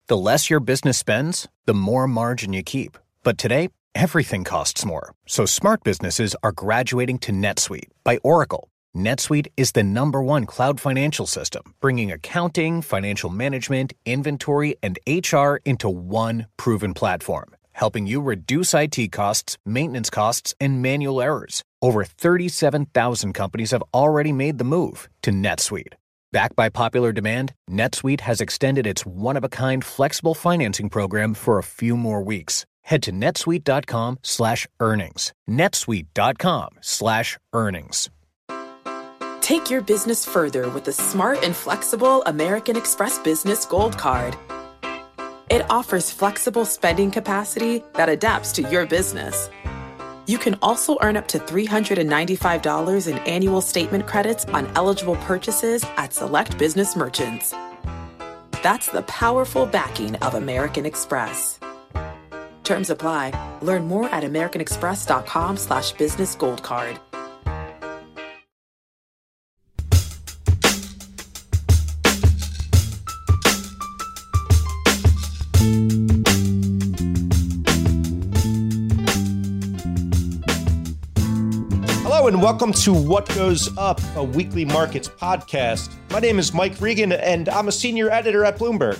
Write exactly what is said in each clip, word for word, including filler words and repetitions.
The less your business spends, the more margin you keep. But today, everything costs more. So smart businesses are graduating to NetSuite by Oracle. NetSuite is the number one cloud financial system, bringing accounting, financial management, inventory, and H R into one proven platform, helping you reduce I T costs, maintenance costs, and manual errors. Over thirty-seven thousand companies have already made the move to NetSuite. Backed by popular demand, NetSuite has extended its one-of-a-kind flexible financing program for a few more weeks. Head to netsuite.com slash earnings. netsuite.com slash earnings. Take your business further with the smart and flexible American Express Business Gold Card. It offers flexible spending capacity that adapts to your business. You can also earn up to three hundred ninety-five dollars in annual statement credits on eligible purchases at select business merchants. That's the powerful backing of American Express. Terms apply. Learn more at americanexpress.com slash business gold card. Hello and welcome to What Goes Up, a weekly markets podcast. My name is Mike Regan and I'm a senior editor at Bloomberg.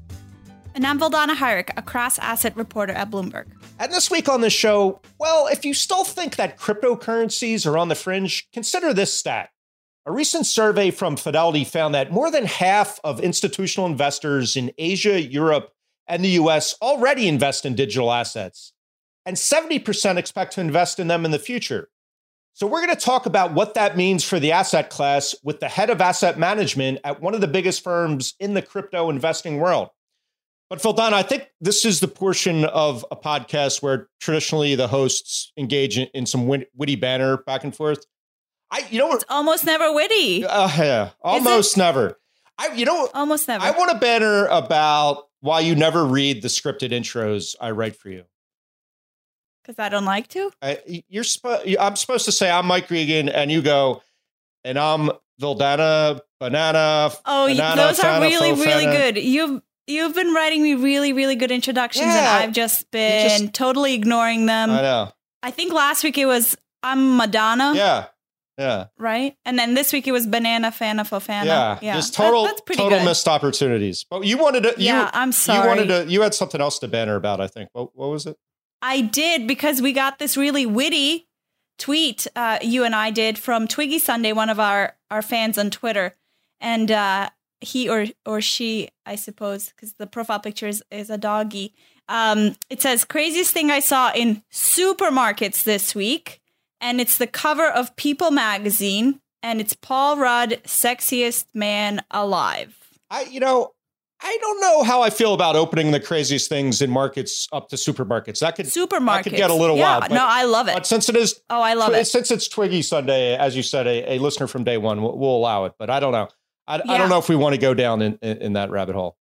And I'm Vildana Hajric, a cross-asset reporter at Bloomberg. And this week on the show, well, if you still think that cryptocurrencies are on the fringe, consider this stat. A recent survey from Fidelity found that more than half of institutional investors in Asia, Europe, and the U S already invest in digital assets, and seventy percent expect to invest in them in the future. So we're going to talk about what that means for the asset class with the head of asset management at one of the biggest firms in the crypto investing world. But Vildana, I think this is the portion of a podcast where traditionally the hosts engage in, in some wit- witty banter back and forth. I, you know, it's almost never witty. Uh, yeah, almost never. I, you know, almost never. I want to banter about why you never read the scripted intros I write for you. Because I don't like to. I, you're. Sp- I'm supposed to say I'm Mike Regan, and you go, and I'm Vildana Banana. Oh, banana, those are really, fana, really fana. good. You've You've been writing me really, really good introductions, Yeah, and I've just been just, totally ignoring them. I know. I think last week it was I'm Madonna. Yeah, yeah. Right, and then this week it was Banana Fana Fofana. Yeah, yeah. just total, that, that's pretty total good. missed opportunities. But you wanted to. You, yeah, I'm sorry. You wanted to. You had something else to banter about. I think. What, what was it? I did, because we got this really witty tweet uh, you and I did from Twiggy Sunday, one of our, our fans on Twitter. And uh, he or or she, I suppose, because the profile picture is, is a doggy. Um, it says, craziest thing I saw in supermarkets this week. And it's the cover of People magazine. And it's Paul Rudd, sexiest man alive. I, you know, I don't know how I feel about opening the craziest things in markets up to supermarkets. That could supermarkets that could get a little yeah, wild. But, no, I love it. But since it is, oh, I love tw- it. Since it's Twiggy Sunday, as you said, a, a listener from day one, we'll, we'll allow it. But I don't know. I, yeah. I don't know if we want to go down in, in, in that rabbit hole.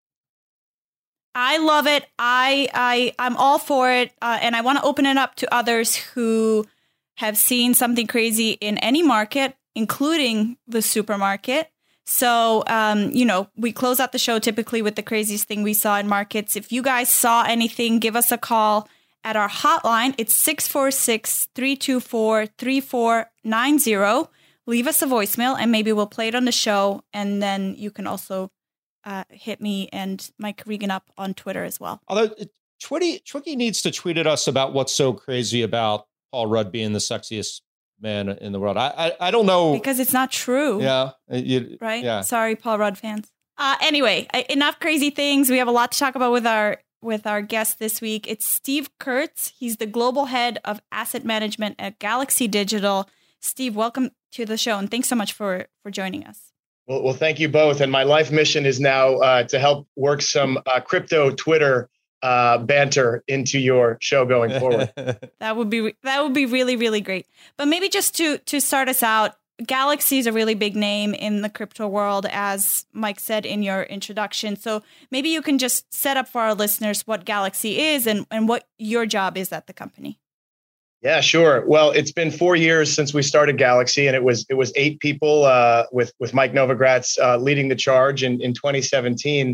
I love it. I I I'm all for it, uh, and I want to open it up to others who have seen something crazy in any market, including the supermarket. So, um, you know, we close out the show typically with the craziest thing we saw in markets. If you guys saw anything, give us a call at our hotline. It's six four six, three two four, three four nine zero. Leave us a voicemail and maybe we'll play it on the show. And then you can also uh, hit me and Mike Regan up on Twitter as well. Although Twitty, Twiggy needs to tweet at us about what's so crazy about Paul Rudd being the sexiest man in the world. I, I I don't know, because it's not true. Yeah, you, right. Yeah. Sorry, Paul Rudd fans. Uh, anyway, enough crazy things. We have a lot to talk about with our with our guest this week. It's Steve Kurtz. He's the global head of asset management at Galaxy Digital. Steve, welcome to the show, and thanks so much for for joining us. Well, well, thank you both. And my life mission is now uh, to help work some uh, crypto Twitter Uh, banter into your show going forward. That would be that would be really, really great. But maybe just to to start us out, Galaxy is a really big name in the crypto world, as Mike said in your introduction. So maybe you can just set up for our listeners what Galaxy is and, and what your job is at the company. Yeah, sure. Well, it's been four years since we started Galaxy, and it was it was eight people uh, with with Mike Novogratz uh, leading the charge in, in twenty seventeen.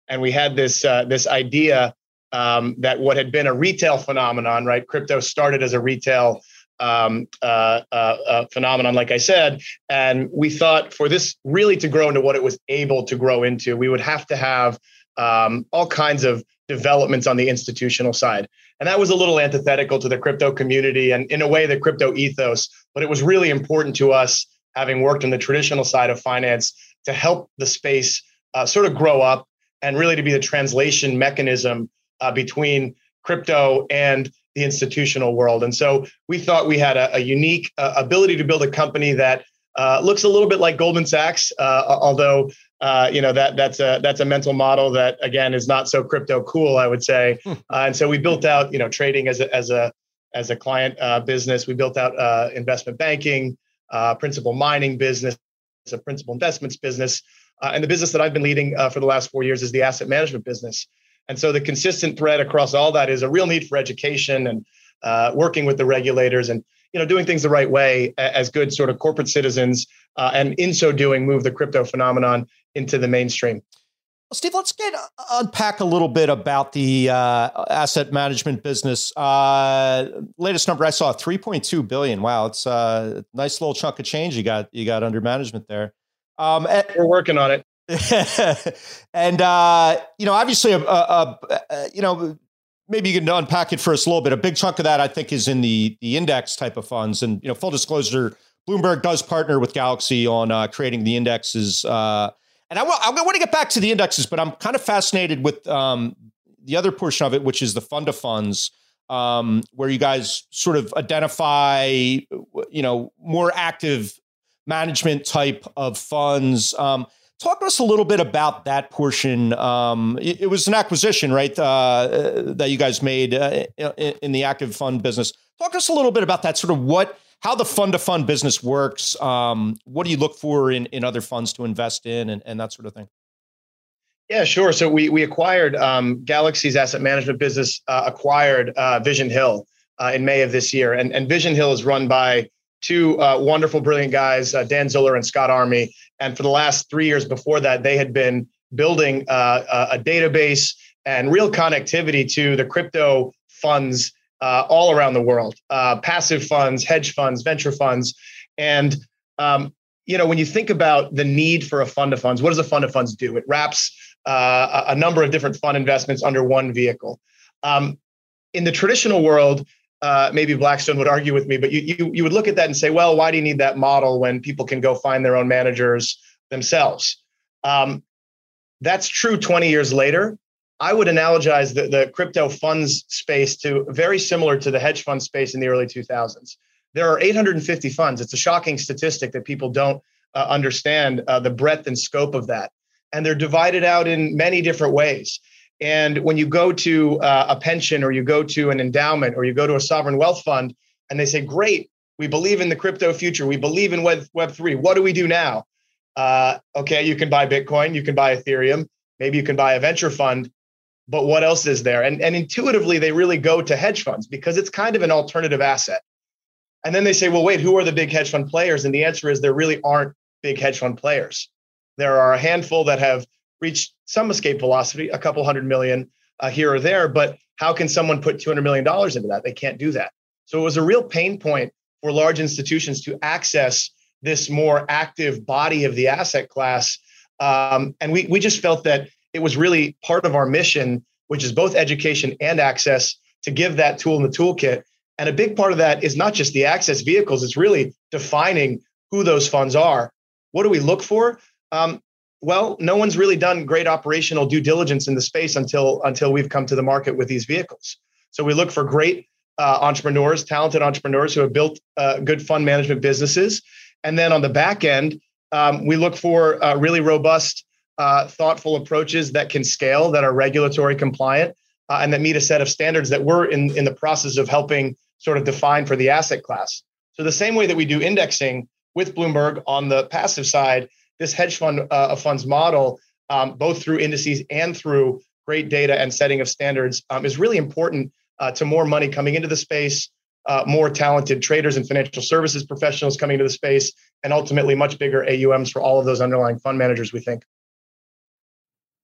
and we had this uh, this idea um, that what had been a retail phenomenon, right? Crypto started as a retail um, uh, uh, uh, phenomenon, like I said, and we thought for this really to grow into what it was able to grow into, we would have to have um, all kinds of developments on the institutional side. And that was a little antithetical to the crypto community and in a way the crypto ethos, but it was really important to us, having worked on the traditional side of finance, to help the space uh, sort of grow up and really to be the translation mechanism uh, between crypto and the institutional world. And so we thought we had a, a unique uh, ability to build a company that uh, looks a little bit like Goldman Sachs, uh, although uh, you know that that's a that's a mental model that again is not so crypto cool, I would say. uh, and so we built out you know trading as a as a as a client uh, business. We built out uh, investment banking, uh, principal mining business, a principal investments business, uh, and the business that I've been leading uh, for the last four years is the asset management business. And so the consistent thread across all that is a real need for education and uh, working with the regulators and you know doing things the right way as good sort of corporate citizens, uh, and in so doing, move the crypto phenomenon into the mainstream. Well, Steve, let's get unpack a little bit about the uh, asset management business. Uh, latest number I saw, three point two billion. Wow, it's a nice little chunk of change you got you got under management there. Um, and, We're working on it. and uh, you know, obviously, a, a, a, you know, maybe you can unpack it for us a little bit. A big chunk of that, I think, is in the the index type of funds. And you know, full disclosure, Bloomberg does partner with Galaxy on uh, creating the indexes. Uh, and I, I want to get back to the indexes, but I'm kind of fascinated with um, the other portion of it, which is the fund of funds, um, where you guys sort of identify, you know, more active management type of funds. Um, talk to us a little bit about that portion. Um, it, it was an acquisition, right, uh, that you guys made uh, in, in the active fund business. Talk to us a little bit about that, sort of what, how the fund to fund business works. Um, what do you look for in, in other funds to invest in and, and that sort of thing? Yeah, sure. So we we acquired um, Galaxy's asset management business, uh, acquired uh, Vision Hill uh, in May of this year. And, and Vision Hill is run by two uh, wonderful, brilliant guys, uh, Dan Zuller and Scott Army. And for the last three years before that, they had been building uh, a, a database and real connectivity to the crypto funds uh, all around the world, uh, passive funds, hedge funds, venture funds. And, um, you know, when you think about the need for a fund of funds, what does a fund of funds do? It wraps uh, a number of different fund investments under one vehicle. Um, in the traditional world, Uh, maybe Blackstone would argue with me, but you, you you would look at that and say, well, why do you need that model when people can go find their own managers themselves? Um, that's true twenty years later. I would analogize the, the crypto funds space to very similar to the hedge fund space in the early two thousands. There are eight hundred fifty funds. It's a shocking statistic that people don't uh, understand uh, the breadth and scope of that. And they're divided out in many different ways. And when you go to uh, a pension or you go to an endowment or you go to a sovereign wealth fund and they say, great, we believe in the crypto future. We believe in Web, Web three. What do we do now? Uh, okay, you can buy Bitcoin. You can buy Ethereum. Maybe you can buy a venture fund. But what else is there? And, and intuitively, they really go to hedge funds because it's kind of an alternative asset. And then they say, well, wait, who are the big hedge fund players? And the answer is there really aren't big hedge fund players. There are a handful that have reached some escape velocity, a couple hundred million uh, here or there. But how can someone put two hundred million dollars into that? They can't do that. So it was a real pain point for large institutions to access this more active body of the asset class. Um, and we, we just felt that it was really part of our mission, which is both education and access, to give that tool in the toolkit. And a big part of that is not just the access vehicles, it's really defining who those funds are. What do we look for? Um, Well, no one's really done great operational due diligence in the space until until we've come to the market with these vehicles. So we look for great uh, entrepreneurs, talented entrepreneurs who have built uh, good fund management businesses. And then on the back end, um, we look for uh, really robust, uh, thoughtful approaches that can scale, that are regulatory compliant, uh, and that meet a set of standards that we're in, in the process of helping sort of define for the asset class. So the same way that we do indexing with Bloomberg on the passive side, this hedge fund uh, funds model, um, both through indices and through great data and setting of standards, um, is really important uh, to more money coming into the space, uh, more talented traders and financial services professionals coming into the space, and ultimately much bigger A U Ms for all of those underlying fund managers, we think.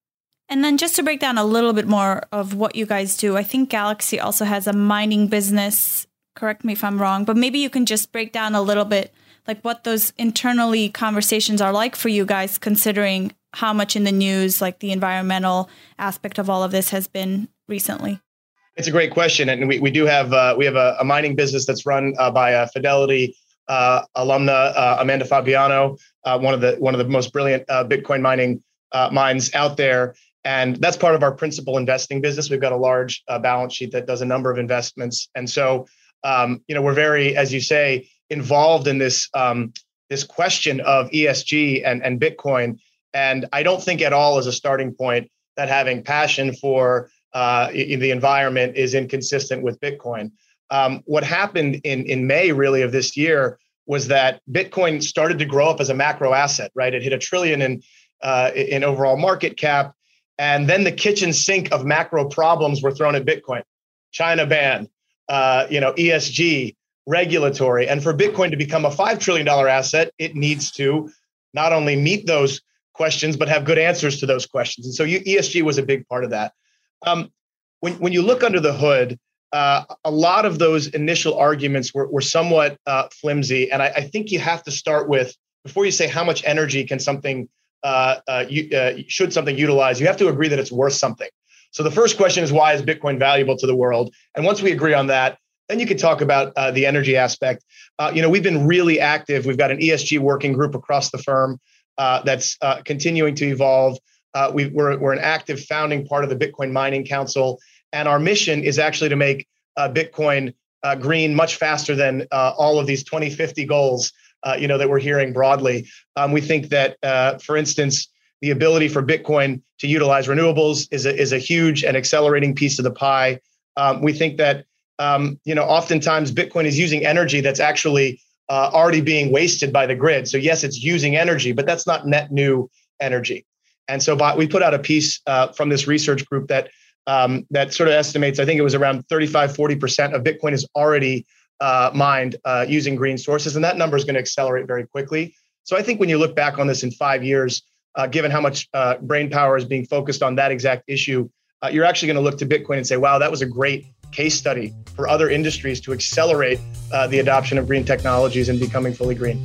And then just to break down a little bit more of what you guys do, I think Galaxy also has a mining business. Correct me if I'm wrong, but maybe you can just break down a little bit like what those internally conversations are like for you guys, considering how much in the news, like the environmental aspect of all of this has been recently. It's a great question. And we, we do have, uh, we have a, a mining business that's run uh, by a Fidelity uh, alumna, uh, Amanda Fabiano, uh, one of the, one of the most brilliant uh, Bitcoin mining uh, minds out there. And that's part of our principal investing business. We've got a large uh, balance sheet that does a number of investments. And so, um, you know, we're very, as you say, involved in this um, this question of E S G and, and Bitcoin. And I don't think at all as a starting point that having passion for uh, in the environment is inconsistent with Bitcoin. Um, what happened in, in May really of this year was that Bitcoin started to grow up as a macro asset, right? It hit a trillion in uh, in overall market cap. And then the kitchen sink of macro problems were thrown at Bitcoin. China ban, uh, you know, E S G, regulatory. And for Bitcoin to become a five trillion dollars asset, it needs to not only meet those questions, but have good answers to those questions. And so you, E S G was a big part of that. Um, when, when you look under the hood, uh, a lot of those initial arguments were, were somewhat uh, flimsy. And I, I think you have to start with, before you say how much energy can something Uh, uh, you, uh, should something utilize, you have to agree that it's worth something. So the first question is, why is Bitcoin valuable to the world? And once we agree on that, then you can talk about uh, the energy aspect. Uh, you know, we've been really active. We've got an E S G working group across the firm uh, that's uh, continuing to evolve. Uh, we, we're, we're an active founding part of the Bitcoin Mining Council. And our mission is actually to make uh, Bitcoin uh, green much faster than uh, all of these twenty fifty goals Uh, you know, that we're hearing broadly. Um, we think that, uh, for instance, the ability for Bitcoin to utilize renewables is a, is a huge and accelerating piece of the pie. Um, we think that, um, you know, oftentimes Bitcoin is using energy that's actually uh, already being wasted by the grid. So yes, it's using energy, but that's not net new energy. And so by, we put out a piece uh, from this research group that um, that sort of estimates, I think it was around thirty-five, forty percent of Bitcoin is already Uh, mined uh, using green sources. And that number is going to accelerate very quickly. So I think when you look back on this in five years, uh, given how much uh, brain power is being focused on that exact issue, uh, you're actually going to look to Bitcoin and say, wow, that was a great case study for other industries to accelerate uh, the adoption of green technologies and becoming fully green.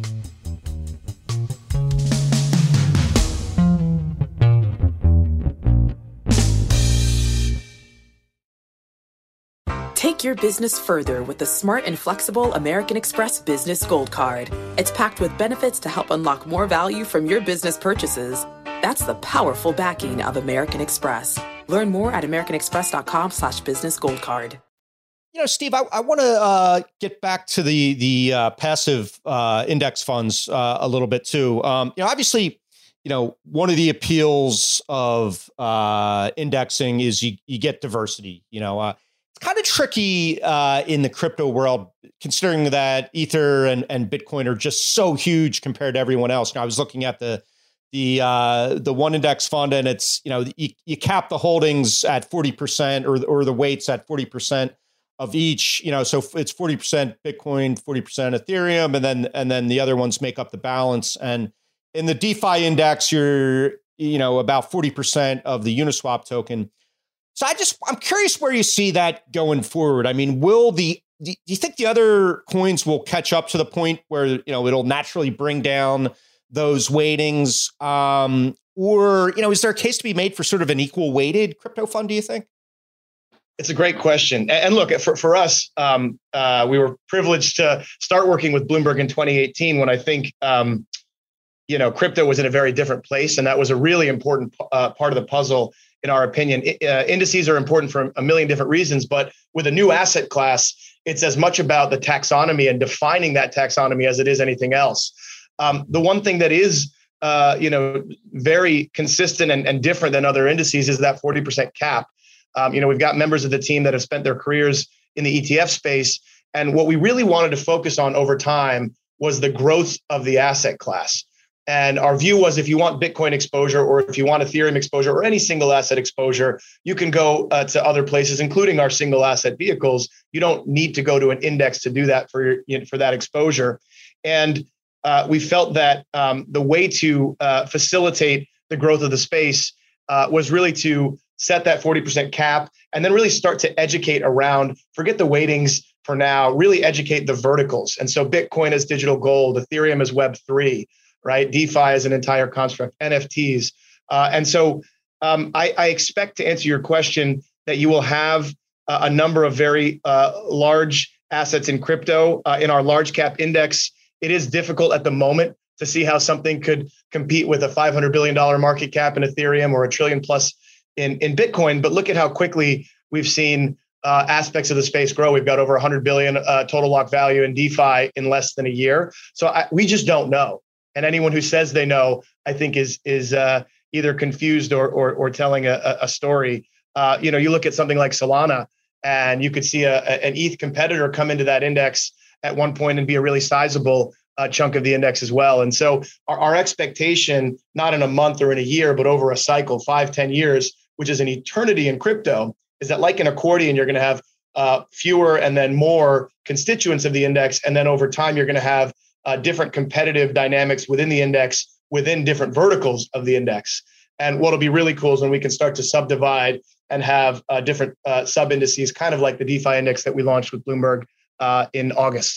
Take your business further with the smart and flexible American Express Business Gold Card. It's packed with benefits to help unlock more value from your business purchases. That's the powerful backing of American Express. Learn more at americanexpress.com slash business gold card. You know, Steve, I, I want to uh, get back to the the uh, passive uh, index funds uh, a little bit too. Um, you know, obviously, you know, one of the appeals of uh, indexing is you you get diversity. You know, uh, it's kind of tricky uh, in the crypto world, considering that Ether and, and Bitcoin are just so huge compared to everyone else. Now, I was looking at the the uh, the one index fund, and it's, you know, you, you cap the holdings at forty percent or or the weights at forty percent of each. You know, so it's forty percent Bitcoin, forty percent Ethereum, and then and then the other ones make up the balance. And in the DeFi index, you're, you know, about forty percent of the Uniswap token. So I just, I'm curious where you see that going forward. I mean, will the, do you think the other coins will catch up to the point where, you know, it'll naturally bring down those weightings? Um, or, you know, is there a case to be made for sort of an equal weighted crypto fund, do you think? It's a great question. And look, for, for us, um, uh, we were privileged to start working with Bloomberg in twenty eighteen when I think, um, you know, crypto was in a very different place. And that was a really important uh, part of the puzzle. In our opinion, uh, indices are important for a million different reasons, but with a new asset class, it's as much about the taxonomy and defining that taxonomy as it is anything else. Um, the one thing that is, uh, you know, very consistent and, and different than other indices is that forty percent cap. Um, you know, we've got members of the team that have spent their careers in the E T F space, and what we really wanted to focus on over time was the growth of the asset class. And our view was, if you want Bitcoin exposure, or if you want Ethereum exposure, or any single asset exposure, you can go uh, to other places, including our single asset vehicles. You don't need to go to an index to do that for your, you know, for that exposure. And uh, we felt that um, the way to uh, facilitate the growth of the space uh, was really to set that forty percent cap and then really start to educate around, forget the weightings for now, really educate the verticals. And so Bitcoin is digital gold, Ethereum is Web three, right? DeFi is an entire construct, N F Ts. Uh, and so um, I, I expect, to answer your question, that you will have uh, a number of very uh, large assets in crypto uh, in our large cap index. It is difficult at the moment to see how something could compete with a five hundred billion dollars market cap in Ethereum or a trillion plus in, in Bitcoin. But look at how quickly we've seen uh, aspects of the space grow. We've got over one hundred billion dollars uh, total lock value in DeFi in less than a year. So I, we just don't know. And anyone who says they know, I think is is uh, either confused or or, or telling a, a story. Uh, you know, you look at something like Solana, and you could see a, a, an E T H competitor come into that index at one point and be a really sizable uh, chunk of the index as well. And so our, our expectation, not in a month or in a year, but over a cycle, five, ten years, which is an eternity in crypto, is that like an accordion, you're going to have uh, fewer and then more constituents of the index. And then over time, you're going to have uh, different competitive dynamics within the index, within different verticals of the index. And what'll be really cool is when we can start to subdivide and have uh, different uh, sub indices, kind of like the DeFi index that we launched with Bloomberg uh, in August.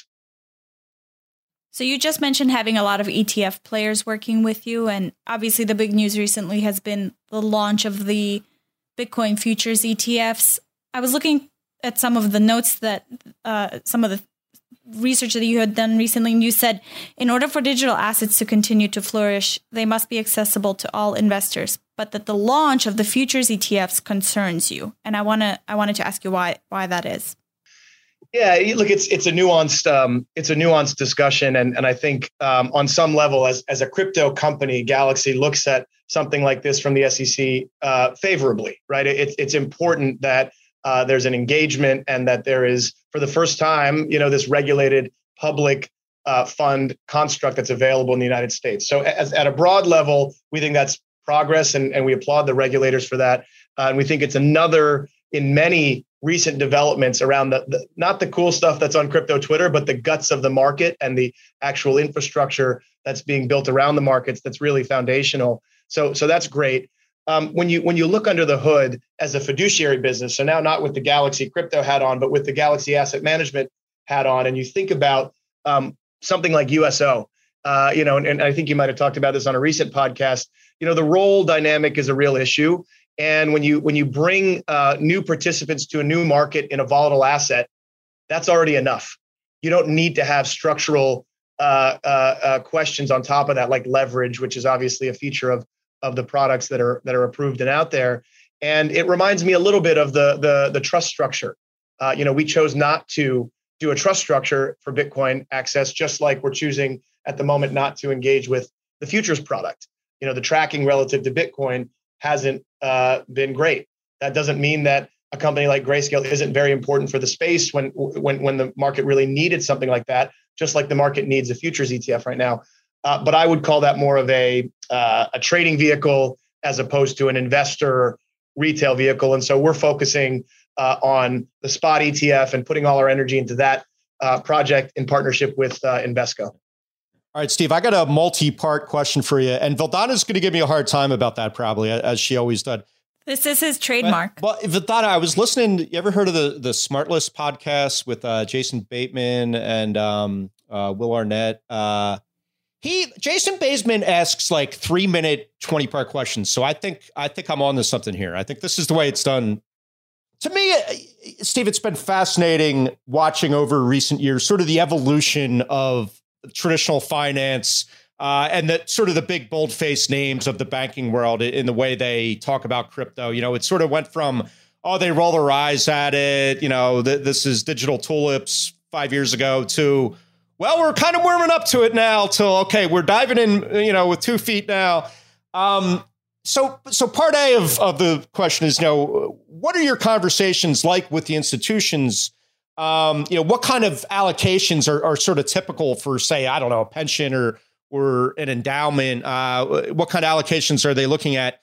So you just mentioned having a lot of E T F players working with you. And obviously the big news recently has been the launch of the Bitcoin futures E T Fs. I was looking at some of the notes that uh, some of the research that you had done recently, and you said, in order for digital assets to continue to flourish, they must be accessible to all investors, but that the launch of the futures E T Fs concerns you. And I want to I wanted to ask you why why that is. Yeah, look, it's it's a nuanced um, it's a nuanced discussion, and and I think um, on some level, as as a crypto company, Galaxy looks at something like this from the S E C uh, favorably, right? It's it's important that uh, there's an engagement and that there is, for the first time, you know, this regulated public uh, fund construct that's available in the United States. So, as, at a broad level, we think that's progress, and and we applaud the regulators for that, uh, and we think it's another in many recent developments around the, the not the cool stuff that's on crypto Twitter, but the guts of the market and the actual infrastructure that's being built around the markets that's really foundational. So so that's great. Um, when you when you look under the hood as a fiduciary business, so now not with the Galaxy crypto hat on, but with the Galaxy asset management hat on, and you think about um, something like U S O, uh, you know, and, and I think you might have talked about this on a recent podcast. You know, the role dynamic is a real issue. And when you when you bring uh, new participants to a new market in a volatile asset, that's already enough. You don't need to have structural uh, uh, uh, questions on top of that, like leverage, which is obviously a feature of of the products that are that are approved and out there. And it reminds me a little bit of the the, the trust structure. Uh, you know, we chose not to do a trust structure for Bitcoin access, just like we're choosing at the moment not to engage with the futures product. You know, the tracking relative to Bitcoin hasn't uh, been great. That doesn't mean that a company like Grayscale isn't very important for the space when when when the market really needed something like that, just like the market needs a futures E T F right now. Uh, but I would call that more of a uh, a trading vehicle as opposed to an investor retail vehicle. And so we're focusing uh, on the spot E T F and putting all our energy into that uh, project in partnership with uh, Invesco. All right, Steve, I got a multi-part question for you. And Vildana's going to give me a hard time about that, probably, as she always does. This is his trademark. Well, Vildana, I was listening. You ever heard of the, the Smartlist podcast with uh, Jason Bateman and um, uh, Will Arnett? Uh, he Jason Bateman asks like three minute, twenty part questions. So I think I think I'm on to something here. I think this is the way it's done. To me, Steve, it's been fascinating watching over recent years, sort of the evolution of traditional finance uh, and the sort of the big bold faced names of the banking world in the way they talk about crypto. You know, it sort of went from, oh, they roll their eyes at it. You know, th- this is digital tulips five years ago to, well, we're kind of warming up to it now till, okay, we're diving in, you know, with two feet now. Um, so, so part A of, of the question is, you know, what are your conversations like with the institutions? Um, you know, what kind of allocations are, are sort of typical for, say, I don't know, a pension or or an endowment? Uh, what kind of allocations are they looking at?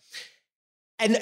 And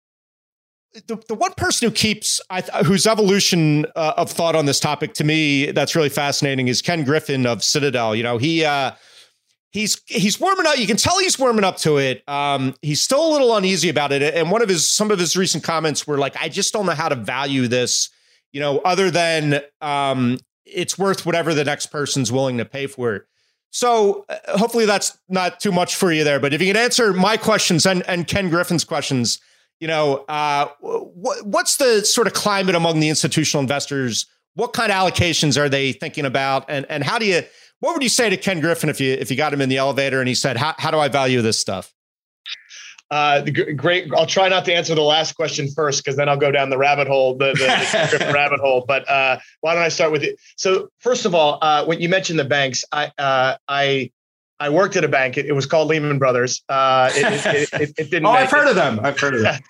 the, the one person who keeps, I th- whose evolution uh, of thought on this topic to me that's really fascinating is Ken Griffin of Citadel. You know, he uh, he's he's warming up. You can tell he's warming up to it. Um, he's still a little uneasy about it. And one of his some of his recent comments were like, I just don't know how to value this, you know, other than um, it's worth whatever the next person's willing to pay for it. So uh, hopefully that's not too much for you there. But if you can answer my questions and, and Ken Griffin's questions, you know, uh, what, what's the sort of climate among the institutional investors? What kind of allocations are they thinking about? And and how do you, what would you say to Ken Griffin if you if you got him in the elevator and he said, how, how do I value this stuff? Uh, great. I'll try not to answer the last question first, because then I'll go down the rabbit hole, the, the, the rabbit hole. But uh, why don't I start with it? So first of all, uh, when you mentioned the banks, I uh, I I worked at a bank. It, it was called Lehman Brothers. Uh, it, it, it, it didn't. oh, I've heard it. of them. I've heard of them.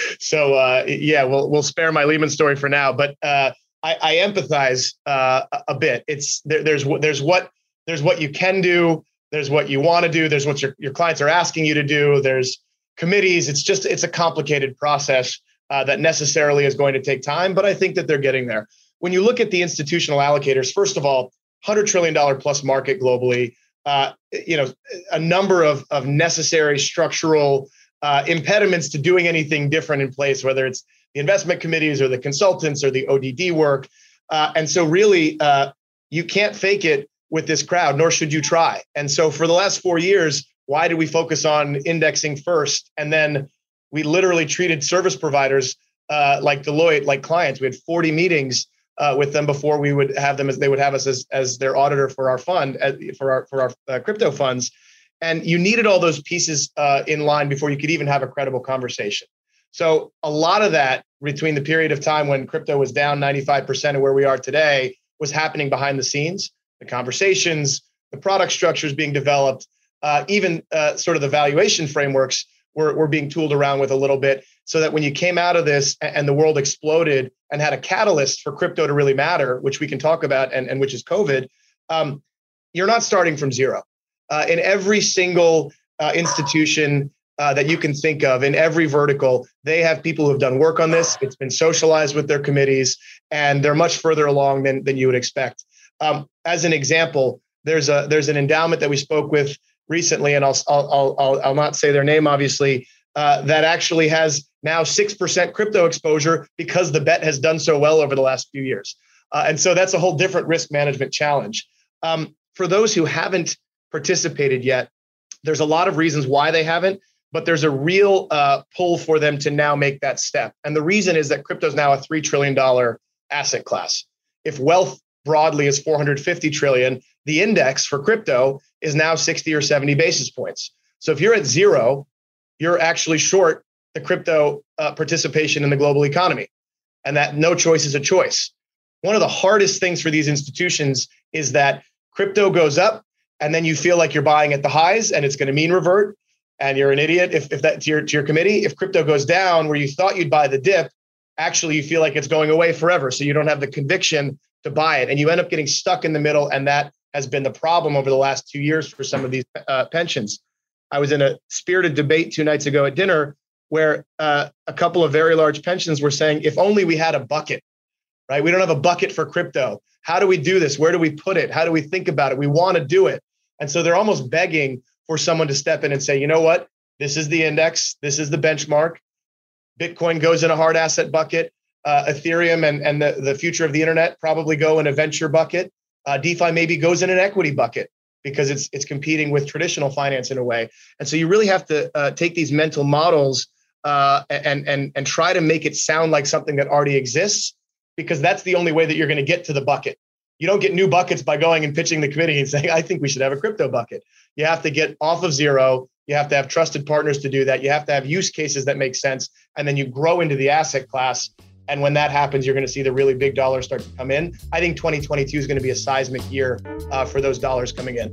so uh, yeah, we'll we'll spare my Lehman story for now. But uh, I, I empathize uh, a bit. It's there, there's there's what there's what you can do. There's what you want to do. There's what your your clients are asking you to do. There's committees. It's just, it's a complicated process uh, that necessarily is going to take time, but I think that they're getting there. When you look at the institutional allocators, first of all, one hundred trillion dollars plus market globally, uh, you know, a number of, of necessary structural uh, impediments to doing anything different in place, whether it's the investment committees or the consultants or the O D D work. Uh, and so really, uh, you can't fake it with this crowd, nor should you try. And so for the last four years, why did we focus on indexing first? And then we literally treated service providers uh, like Deloitte, like clients. We had forty meetings uh, with them before we would have them as they would have us as, as their auditor for our fund, uh, for our for our uh, crypto funds. And you needed all those pieces uh, in line before you could even have a credible conversation. So a lot of that between the period of time when crypto was down ninety-five percent of where we are today was happening behind the scenes. The conversations, the product structures being developed, Uh, even uh, sort of the valuation frameworks were, were being tooled around with a little bit, so that when you came out of this and, and the world exploded and had a catalyst for crypto to really matter, which we can talk about, and, and which is COVID, um, you're not starting from zero. Uh, in every single uh, institution uh, that you can think of, in every vertical, they have people who have done work on this. It's been socialized with their committees, and they're much further along than, than you would expect. Um, as an example, there's a there's an endowment that we spoke with recently, and I'll I'll I'll I'll not say their name, obviously, uh, that actually has now six percent crypto exposure because the bet has done so well over the last few years, uh, and so that's a whole different risk management challenge. Um, for those who haven't participated yet, there's a lot of reasons why they haven't, but there's a real uh, pull for them to now make that step, and the reason is that crypto is now a three trillion dollars asset class. If wealth broadly is four hundred fifty trillion, the index for crypto is now sixty or seventy basis points. So if you're at zero, you're actually short the crypto uh, participation in the global economy, and that no choice is a choice. One of the hardest things for these institutions is that crypto goes up, and then you feel like you're buying at the highs, and it's going to mean revert, and you're an idiot if, if that to your, to your committee. If crypto goes down where you thought you'd buy the dip, actually you feel like it's going away forever, so you don't have the conviction to buy it, and you end up getting stuck in the middle, and that has been the problem over the last two years for some of these uh, pensions. I was in a spirited debate two nights ago at dinner where uh, a couple of very large pensions were saying, if only we had a bucket, right? We don't have a bucket for crypto. How do we do this? Where do we put it? How do we think about it? We want to do it. And so they're almost begging for someone to step in and say, you know what? This is the index. This is the benchmark. Bitcoin goes in a hard asset bucket. Uh, Ethereum and, and the, the future of the internet probably go in a venture bucket. Uh, DeFi maybe goes in an equity bucket because it's it's competing with traditional finance in a way. And so you really have to uh, take these mental models uh, and, and, and try to make it sound like something that already exists, because that's the only way that you're going to get to the bucket. You don't get new buckets by going and pitching the committee and saying, I think we should have a crypto bucket. You have to get off of zero. You have to have trusted partners to do that. You have to have use cases that make sense. And then you grow into the asset class. And when that happens, you're going to see the really big dollars start to come in. I think twenty twenty-two is going to be a seismic year uh, for those dollars coming in.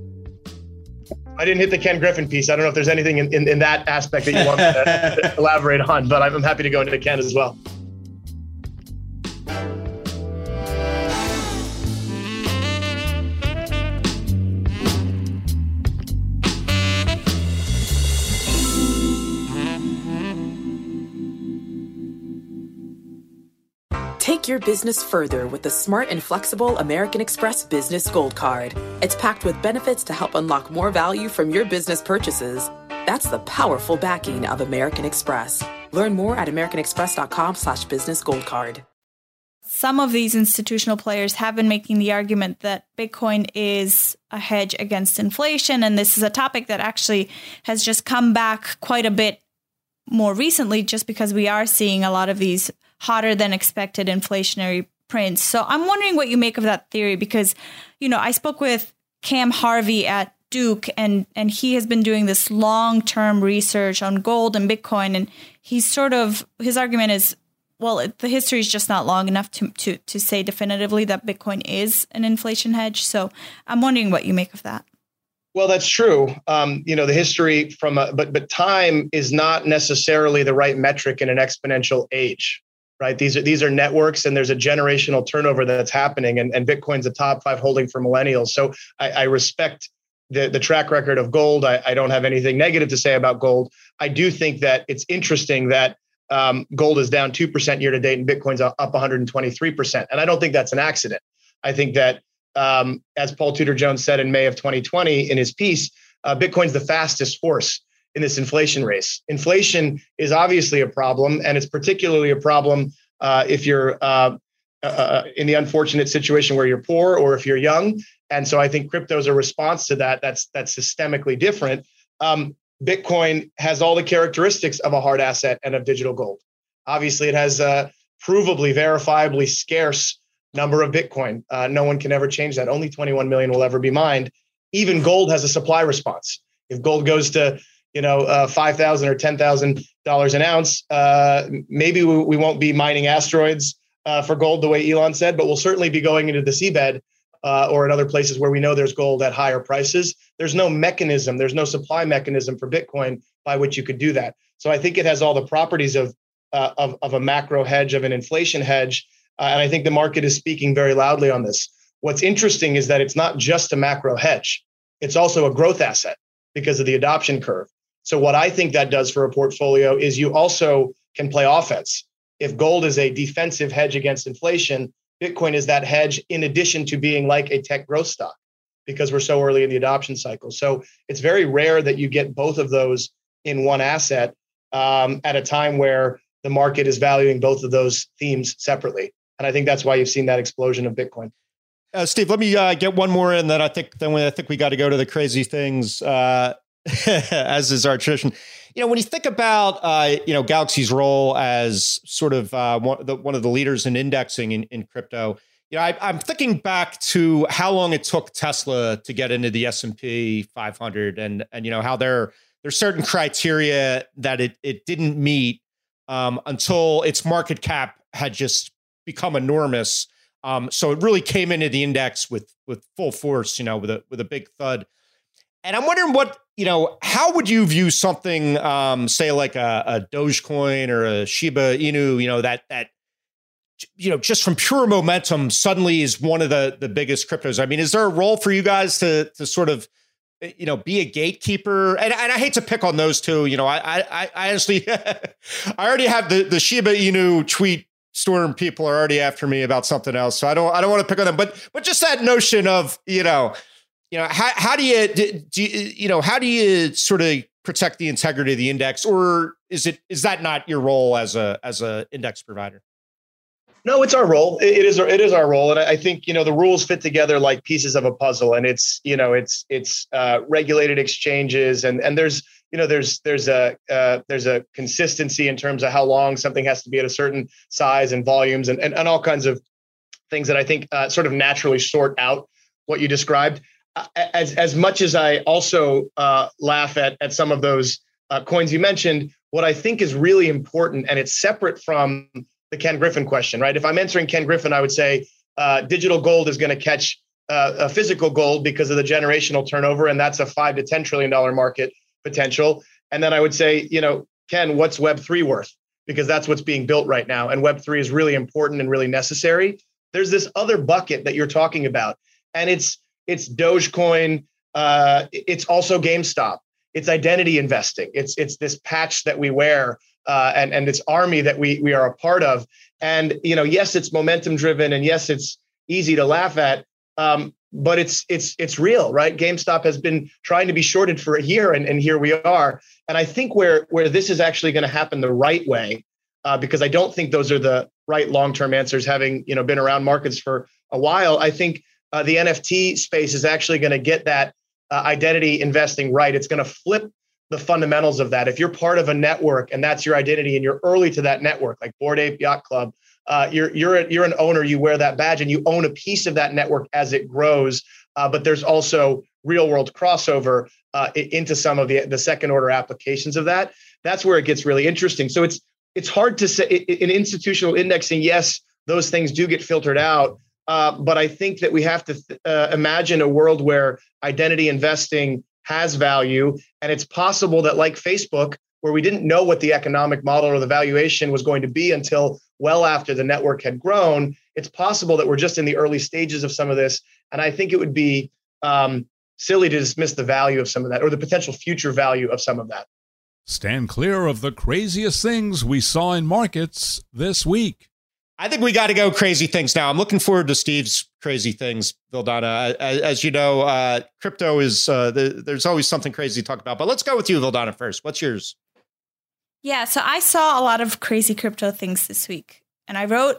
I didn't hit the Ken Griffin piece. I don't know if there's anything in, in, in that aspect that you want me to elaborate on, but I'm happy to go into Ken as well. Take your business further with the smart and flexible American Express Business Gold Card. It's packed with benefits to help unlock more value from your business purchases. That's the powerful backing of American Express. Learn more at americanexpress.com slash business gold card. Some of these institutional players have been making the argument that Bitcoin is a hedge against inflation. And this is a topic that actually has just come back quite a bit more recently, just because we are seeing a lot of these hotter than expected inflationary prints. So I'm wondering what you make of that theory, because, you know, I spoke with Cam Harvey at Duke, and, and he has been doing this long-term research on gold and Bitcoin. And he's sort of, his argument is, well, it, the history is just not long enough to, to, to say definitively that Bitcoin is an inflation hedge. So I'm wondering what you make of that. Well, that's true. Um, you know, the history from, a, but but time is not necessarily the right metric in an exponential age, right? These are these are networks, and there's a generational turnover that's happening, and, and Bitcoin's a top five holding for millennials. So I, I respect the the track record of gold. I, I don't have anything negative to say about gold. I do think that it's interesting that um, gold is down two percent year to date, and Bitcoin's up one hundred twenty-three percent, and I don't think that's an accident. I think that. Um, as Paul Tudor Jones said in May of twenty twenty in his piece, uh, Bitcoin's the fastest horse in this inflation race. Inflation is obviously a problem, and it's particularly a problem uh, if you're uh, uh, in the unfortunate situation where you're poor or if you're young. And so I think crypto is a response to that. That's that's systemically different. Um, Bitcoin has all the characteristics of a hard asset and of digital gold. Obviously, it has a provably, verifiably scarce number of Bitcoin. Uh, no one can ever change that. Only twenty-one million will ever be mined. Even gold has a supply response. If gold goes to, you know, uh, five thousand or ten thousand dollars an ounce, uh, maybe we, we won't be mining asteroids uh, for gold the way Elon said, but we'll certainly be going into the seabed uh, or in other places where we know there's gold at higher prices. There's no mechanism, there's no supply mechanism for Bitcoin by which you could do that. So I think it has all the properties of uh, of, of a macro hedge, of an inflation hedge. Uh, and I think the market is speaking very loudly on this. What's interesting is that it's not just a macro hedge. It's also a growth asset because of the adoption curve. So what I think that does for a portfolio is you also can play offense. If gold is a defensive hedge against inflation, Bitcoin is that hedge in addition to being like a tech growth stock because we're so early in the adoption cycle. So it's very rare that you get both of those in one asset um, at a time where the market is valuing both of those themes separately. And I think that's why you've seen that explosion of Bitcoin. Uh, Steve, let me uh, get one more in. Then I think then we, I think we got to go to the crazy things, uh, as is our tradition. You know, when you think about uh, you know Galaxy's role as sort of uh, one, the, one of the leaders in indexing in, in crypto, you know, I, I'm thinking back to how long it took Tesla to get into the S and P five hundred, and and you know how there there's certain criteria that it it didn't meet um, until its market cap had just become enormous. Um, so it really came into the index with with full force, you know, with a with a big thud. And I'm wondering what, you know, how would you view something, um, say like a, a Dogecoin or a Shiba Inu, you know, that that, you know, just from pure momentum suddenly is one of the the biggest cryptos. I mean, is there a role for you guys to to sort of, you know, be a gatekeeper? And, and I hate to pick on those two. You know, I I, I honestly, I already have the the Shiba Inu tweet storm. People are already after me about something else, so I don't I don't want to pick on them. But but just that notion of, you know, you know, how how do you do you, you know how do you sort of protect the integrity of the index, or is it is that not your role as a as a index provider? No, it's our role. It is it is our role, and I think, you know, the rules fit together like pieces of a puzzle. And it's you know it's it's uh, regulated exchanges, and and there's you know there's there's a uh, there's a consistency in terms of how long something has to be at a certain size and volumes, and and, and all kinds of things that I think uh, sort of naturally sort out what you described. As as much as I also uh, laugh at at some of those uh, coins you mentioned, what I think is really important, and it's separate from the Ken Griffin question, right? If I'm answering Ken Griffin, I would say uh, digital gold is going to catch uh, a physical gold because of the generational turnover, and that's a five to ten trillion dollar market potential. And then I would say, you know, Ken, what's Web three worth? Because that's what's being built right now, and Web three is really important and really necessary. There's this other bucket that you're talking about, and it's it's Dogecoin. Uh, it's also GameStop. It's identity investing. It's it's this patch that we wear uh, and and this army that we we are a part of. And you know, yes, it's momentum driven, and yes, it's easy to laugh at, um, but it's it's it's real, right? GameStop has been trying to be shorted for a year, and, and here we are. And I think where where this is actually going to happen the right way, uh, because I don't think those are the right long-term answers. Having you know been around markets for a while, I think uh, the N F T space is actually going to get that uh, identity investing right. It's going to flip the fundamentals of that. If you're part of a network and that's your identity, and you're early to that network, like Bored Ape Yacht Club, uh, you're you're a, you're an owner. You wear that badge, and you own a piece of that network as it grows. Uh, but there's also real world crossover uh, into some of the the second order applications of that. That's where it gets really interesting. So it's it's hard to say in institutional indexing. Yes, those things do get filtered out, uh, but I think that we have to th- uh, imagine a world where identity investing has value. And it's possible that, like Facebook, where we didn't know what the economic model or the valuation was going to be until well after the network had grown, it's possible that we're just in the early stages of some of this. And I think it would be um, silly to dismiss the value of some of that, or the potential future value of some of that. Stand clear of the craziest things we saw in markets this week. I think we got to go crazy things now. I'm looking forward to Steve's crazy things, Vildana. As, as you know, uh, crypto is, uh, the, there's always something crazy to talk about. But let's go with you, Vildana, first. What's yours? Yeah, so I saw a lot of crazy crypto things this week. And I wrote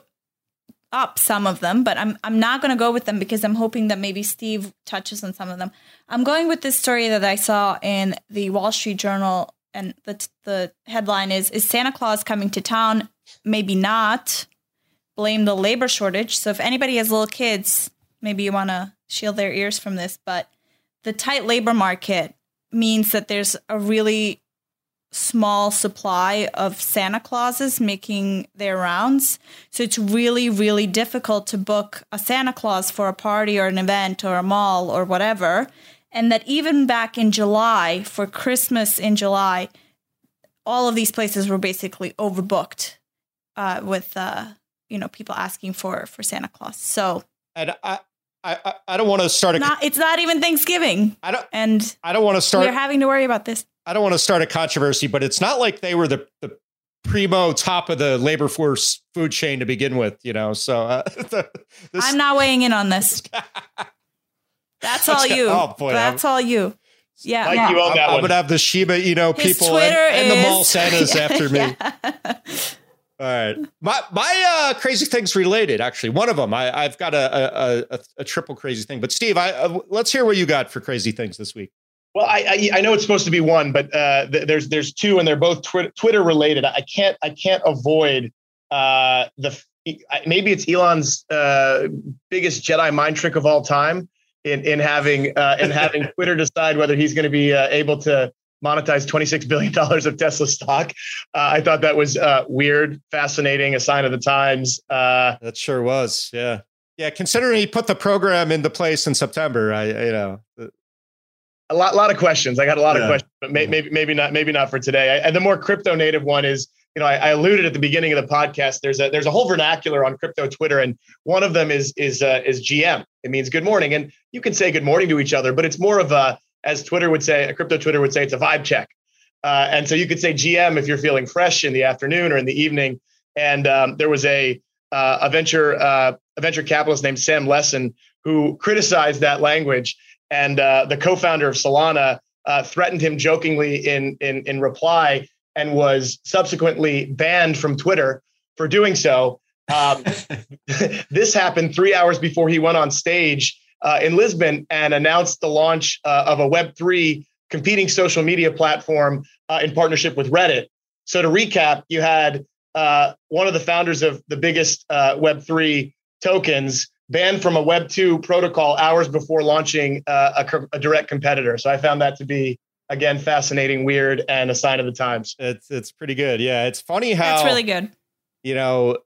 up some of them, but I'm I'm not going to go with them because I'm hoping that maybe Steve touches on some of them. I'm going with this story that I saw in the Wall Street Journal. And the, the headline is, is Santa Claus coming to town? Maybe not. Blame the labor shortage. So if anybody has little kids, maybe you want to shield their ears from this, but the tight labor market means that there's a really small supply of Santa Clauses making their rounds. So it's really, really difficult to book a Santa Claus for a party or an event or a mall or whatever. And that even back in July, for Christmas in July, all of these places were basically overbooked uh, with... Uh, you know, people asking for, for Santa Claus. So and I, I, I don't want to start a, not, it's not even Thanksgiving. I don't, and I don't want to start, we're having to worry about this. I don't want to start a controversy, but it's not like they were the, the primo top of the labor force food chain to begin with, you know? So uh, the, this, I'm not weighing in on this. That's all you. Oh boy. That's I'm, all you. Yeah. Like yeah. you own that I'm, one. I'm going to have the Shiba, you know, His people and, and the mall Santas yeah, after me. Yeah. All right. My my uh, crazy thing's related, actually. One of them, I, I've got a, a, a, a triple crazy thing. But Steve, I, uh, let's hear what you got for crazy things this week. Well, I I, I know it's supposed to be one, but uh, th- there's there's two, and they're both twi- Twitter related. I can't I can't avoid uh, the maybe it's Elon's uh, biggest Jedi mind trick of all time in in having uh, in having Twitter decide whether he's going to be uh, able to monetize twenty-six billion dollars of Tesla stock. Uh, I thought that was uh, weird, fascinating, a sign of the times. Uh, that sure was. Yeah. Yeah. Considering he put the program into place in September, I, you know, a lot, lot of questions. I got a lot yeah. of questions, but may, maybe, maybe not, maybe not for today. I, and the more crypto native one is, you know, I, I alluded at the beginning of the podcast, there's a, there's a whole vernacular on crypto Twitter. And one of them is, is, uh, is G M. It means good morning. And you can say good morning to each other, but it's more of a, as Twitter would say, a crypto Twitter would say, it's a vibe check. Uh, and so you could say G M if you're feeling fresh in the afternoon or in the evening. And um, there was a uh, a venture uh, a venture capitalist named Sam Lessin who criticized that language. And uh, the co-founder of Solana uh, threatened him jokingly in, in in reply, and was subsequently banned from Twitter for doing so. Um, this happened three hours before he went on stage Uh, in Lisbon and announced the launch uh, of a Web three competing social media platform uh, in partnership with Reddit. So to recap, you had uh, one of the founders of the biggest uh, Web three tokens banned from a Web two protocol hours before launching uh, a, a direct competitor. So I found that to be, again, fascinating, weird, and a sign of the times. It's it's pretty good. Yeah, it's funny how that's really good. You know,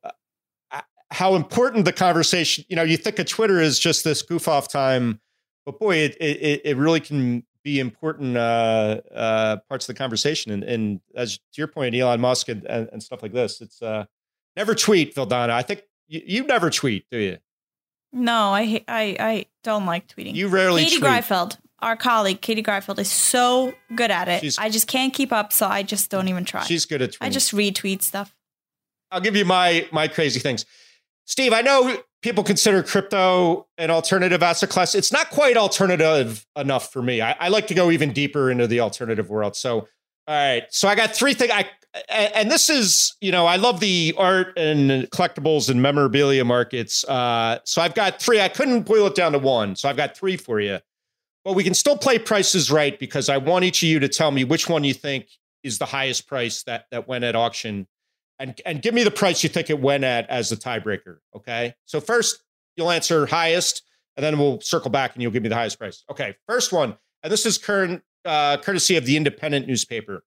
how important the conversation, you know, you think of Twitter as just this goof off time, but boy, it it, it really can be important uh, uh, parts of the conversation. And, and as to your point, Elon Musk and, and, and stuff like this, it's uh, never tweet, Vildana. I think you, you never tweet, do you? No, I I I don't like tweeting. You rarely Katie tweet. Greifeld. our colleague, Katie Garfield, is so good at it. She's, I just can't keep up, so I just don't even try. She's good at tweeting. I just retweet stuff. I'll give you my my crazy things. Steve, I know people consider crypto an alternative asset class. It's not quite alternative enough for me. I, I like to go even deeper into the alternative world. So, all right. So I got three things. I And this is, you know, I love the art and collectibles and memorabilia markets. Uh, so I've got three. I couldn't boil it down to one. So I've got three for you. But we can still play prices right because I want each of you to tell me which one you think is the highest price that that went at auction. And, and give me the price you think it went at as the tiebreaker, okay? So first, you'll answer highest, and then we'll circle back and you'll give me the highest price. Okay, first one, and this is current, uh, courtesy of the Independent newspaper.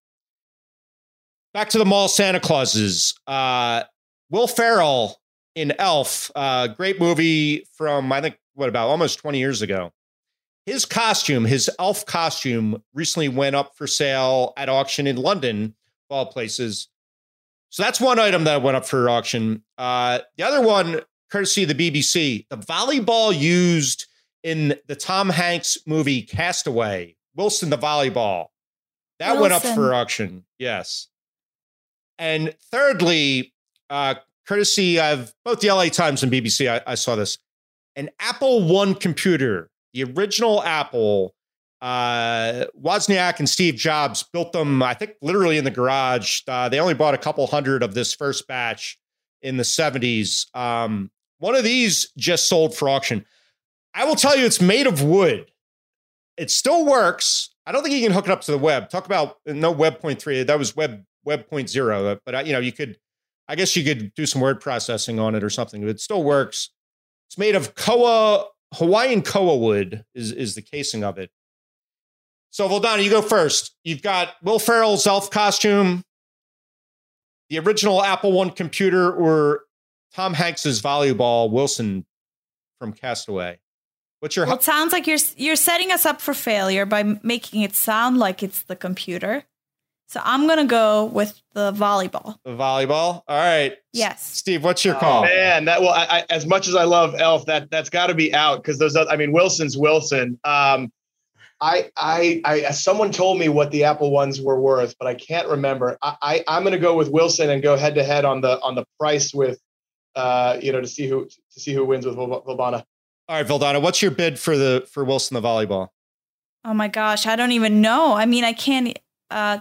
Back to the mall Santa Clauses. Uh, Will Ferrell in Elf, uh, great movie from, I think, what, about almost twenty years ago. His costume, his elf costume, recently went up for sale at auction in London, of all places. So that's one item that went up for auction. Uh, the other one, courtesy of the B B C, the volleyball used in the Tom Hanks movie Castaway, Wilson the volleyball, that Wilson. went up for auction. Yes. And thirdly, uh, courtesy of both the L A Times and B B C, I, I saw this, an Apple One computer. The original Apple, uh, Wozniak and Steve Jobs built them, I think, literally in the garage. Uh, they only bought a couple hundred of this first batch in the seventies. Um, one of these just sold for auction. I will tell you, it's made of wood. It still works. I don't think you can hook it up to the web. Talk about no Web point three. That was Web Web point zero. But, you know, you could, I guess you could do some word processing on it or something. It still works. It's made of koa. Hawaiian koa wood is, is the casing of it. So, Valdana, you go first. You've got Will Ferrell's elf costume, the original Apple One computer, or Tom Hanks's volleyball, Wilson from Castaway. What's your... Well, it sounds like you're you're setting us up for failure by making it sound like it's the computer. So I'm going to go with the volleyball. The volleyball? All right. Yes. Steve, what's your call? Oh, man, that well, I, I, as much as I love Elf, that that's got to be out because those other, I mean, Wilson's Wilson. Um, I, I, I, someone told me what the Apple ones were worth, but I can't remember. I, I I'm going to go with Wilson and go head to head on the on the price with, uh, you know, to see who to see who wins with Valdana. All right, Valdana, what's your bid for the for Wilson the volleyball? Oh my gosh, I don't even know. I mean, I can't. Uh,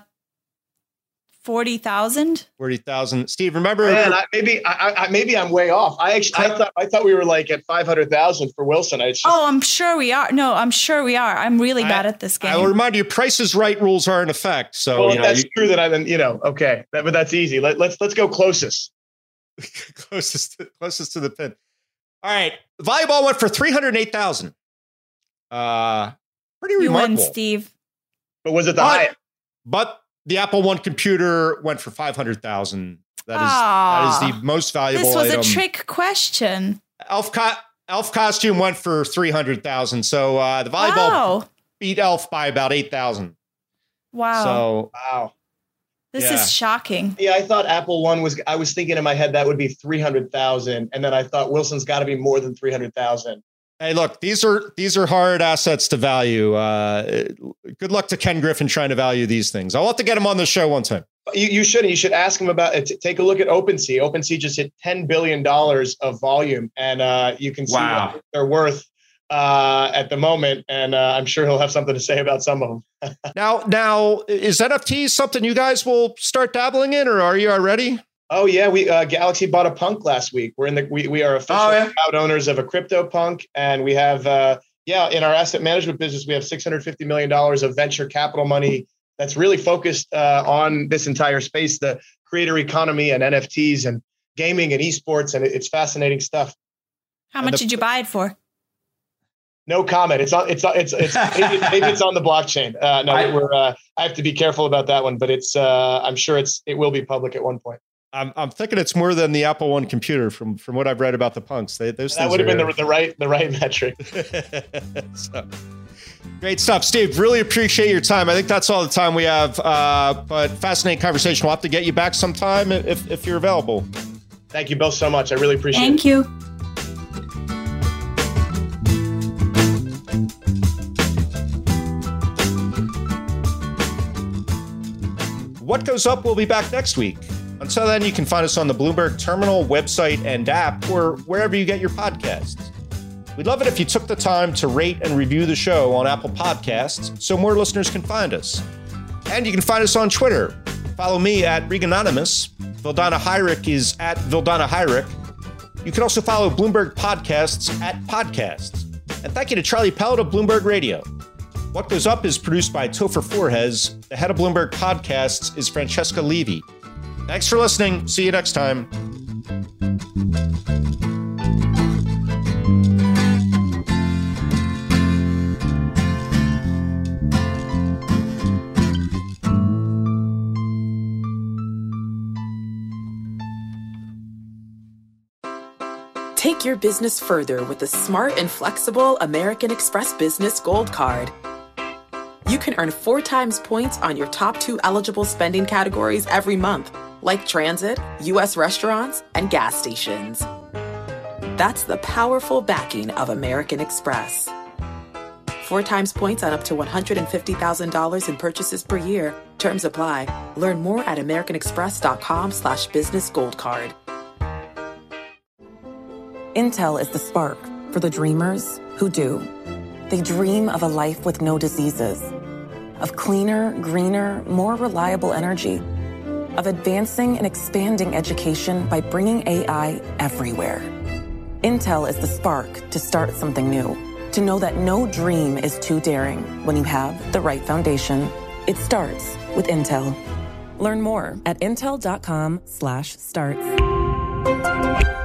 Forty thousand. Forty thousand. Steve, remember? Man, I, maybe I, I maybe I'm way off. I actually I thought I thought we were like at five hundred thousand for Wilson. I just, oh, I'm sure we are. No, I'm sure we are. I'm really I, bad at this game. I will remind you, Price is Right rules are in effect. So well, you know, that's you, true. That I've been, you know, okay, that, but that's easy. Let, let's let's go closest. closest, to, closest to the pin. All right, volleyball went for three hundred eight thousand. Uh, pretty you remarkable, win, Steve. But was it the but, highest? But the Apple One computer went for five hundred thousand. That is that is the most valuable This was item. a trick question. Elf co- Elf costume went for three hundred thousand. So uh, the volleyball wow. beat Elf by about eight thousand. Wow. So wow. This yeah. is shocking. Yeah, I thought Apple One was, I was thinking in my head that would be three hundred thousand. And then I thought Wilson's got to be more than three hundred thousand. Hey, look, these are these are hard assets to value. Uh, good luck to Ken Griffin trying to value these things. I'll have to get him on the show one time. You, you should. You should ask him about it. Take a look at OpenSea. OpenSea just hit ten billion dollars of volume, and uh, you can see wow. what they're worth uh, at the moment. And uh, I'm sure he'll have something to say about some of them. now, now, is N F Ts something you guys will start dabbling in, or are you already? Oh yeah, we uh, Galaxy bought a Punk last week. We're in the we we are official oh, yeah. proud owners of a crypto Punk, and we have uh, yeah in our asset management business we have six hundred fifty million dollars of venture capital money that's really focused uh, on this entire space, the creator economy and N F Ts and gaming and esports, and it's fascinating stuff. How much the, did you buy it for? No comment. It's on. It's it's it's maybe, maybe it's on the blockchain. Uh, no, I, we're. Uh, I have to be careful about that one, but it's. Uh, I'm sure it's. It will be public at one point. I'm I'm thinking it's more than the Apple One computer from, from what I've read about the Punks. They, those that would have been the, the right the right metric. So, great stuff, Steve. Really appreciate your time. I think that's all the time we have. Uh, but fascinating conversation. We'll have to get you back sometime if if you're available. Thank you both so much. I really appreciate Thank it. Thank you. What Goes Up will be back next week. Until then, you can find us on the Bloomberg Terminal website and app, or wherever you get your podcasts. We'd love it if you took the time to rate and review the show on Apple Podcasts so more listeners can find us. And you can find us on Twitter. Follow me at Reganonymous. Vildana Heinrich is at Vildana Heinrich. You can also follow Bloomberg Podcasts at Podcasts. And thank you to Charlie Pellet of Bloomberg Radio. What Goes Up is produced by Topher Forhez. The head of Bloomberg Podcasts is Francesca Levy. Thanks for listening. See you next time. Take your business further with the smart and flexible American Express Business Gold Card. You can earn four times points on your top two eligible spending categories every month, like transit, U S restaurants, and gas stations. That's the powerful backing of American Express. Four times points on up to one hundred fifty thousand dollars in purchases per year. Terms apply. Learn more at americanexpress.com slash business gold card. Intel is the spark for the dreamers who do. They dream of a life with no diseases, of cleaner, greener, more reliable energy, of advancing and expanding education by bringing A I everywhere. Intel is the spark to start something new, to know that no dream is too daring when you have the right foundation. It starts with Intel. Learn more at intel.com slash starts.